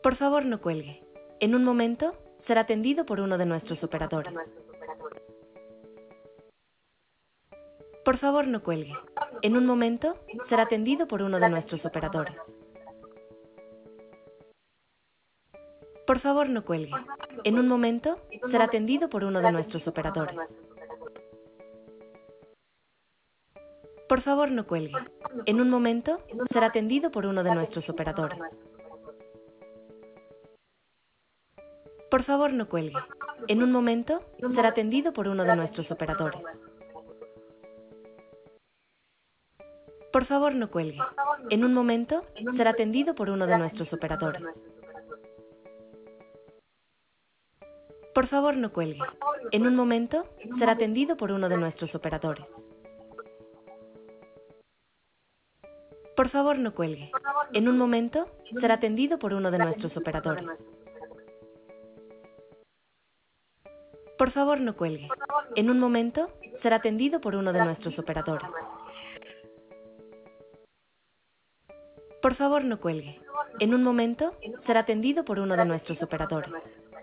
Por favor, no cuelgue. En un momento, será atendido por uno de nuestros operadores. Por favor, no cuelgue. En un momento, será atendido por uno de nuestros operadores. Por favor, no cuelgue. En un momento, será atendido por uno de nuestros operadores. Por favor, no cuelgue. En un momento, será atendido por uno de nuestros operadores. Por favor, no cuelgue. En un momento, será atendido por uno de nuestros operadores. Por favor, no cuelgue. En un momento, será atendido por uno de nuestros operadores. Por favor, no cuelgue. En un momento, será atendido por uno de nuestros operadores. Por favor, no cuelgue. En un momento, será atendido por uno de nuestros operadores. Por favor, no cuelgue. En un momento, será atendido por uno de nuestros operadores. Por favor, no cuelgue. En un momento, será atendido por uno de nuestros operadores.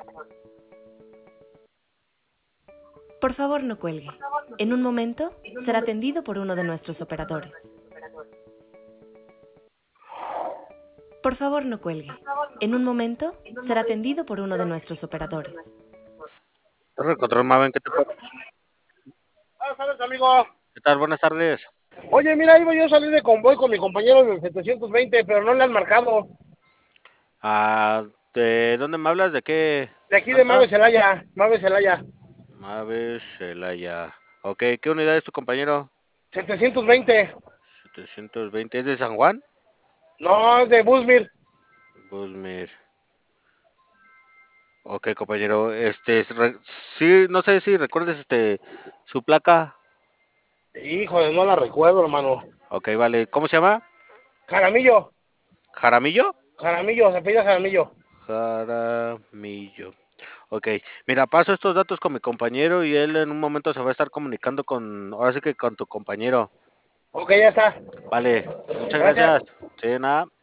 Por favor, no cuelgue. En un momento, será atendido por uno de nuestros operadores. Por favor, no cuelgue. En un momento, será atendido por uno de nuestros operadores. Torre Control Maven, ¿qué te puedo? Buenas tardes, amigo. ¿Qué tal? Buenas tardes. Oye, mira, iba yo a salir de convoy con mi compañero del 720, pero no le han marcado. Ah, ¿de dónde me hablas? ¿De qué De aquí de planta? Mave Celaya, Mave Celaya. Mave Celaya. Ok, ¿qué unidad es tu compañero? 720. 720. ¿Es de San Juan? No, es de Busmir. Busmir. Ok, compañero. Sí, no sé si recuerdes su placa. Híjole, no la recuerdo, hermano. Ok, vale. ¿Cómo se llama? Jaramillo. ¿Jaramillo? Jaramillo, se pide Jaramillo. Jaramillo. Ok, mira, paso estos datos con mi compañero y él en un momento se va a estar comunicando ahora sí que con tu compañero. Ok, ya está. Vale, muchas Gracias. gracias. Sí, nada.